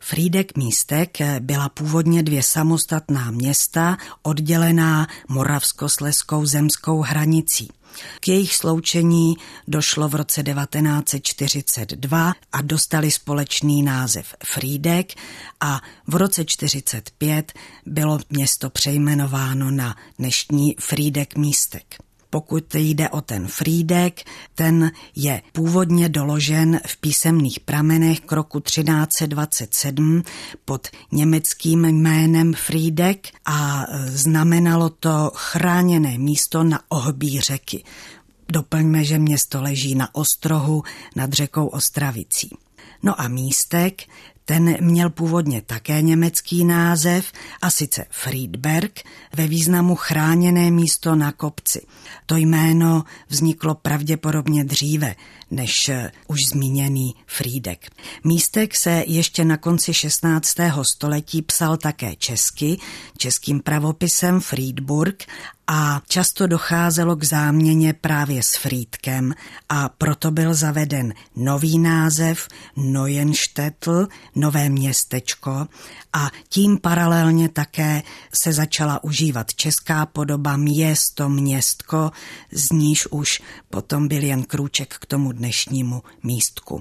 Frýdek-Místek byla původně 2 samostatná města, oddělená moravskoslezskou zemskou hranicí. K jejich sloučení došlo v roce 1942 a dostali společný název Frýdek a v roce 1945 bylo město přejmenováno na dnešní Frýdek-Místek. Pokud jde o ten Frýdek, ten je původně doložen v písemných pramenech k roku 1327 pod německým jménem Frýdek a znamenalo to chráněné místo na ohbí řeky. Doplňme, že město leží na ostrohu nad řekou Ostravicí. No a Místek, ten měl původně také německý název, a sice Friedberg, ve významu chráněné místo na kopci. To jméno vzniklo pravděpodobně dříve než už zmíněný Frýdek. Místek se ještě na konci 16. století psal také česky, českým pravopisem Frýdburg, a často docházelo k záměně právě s Frýdkem a proto byl zaveden nový název Neuenstädtl, nové městečko, a tím paralelně také se začala užívat česká podoba město, městko, z níž už potom byl jen krůček k tomu dnešnímu místku.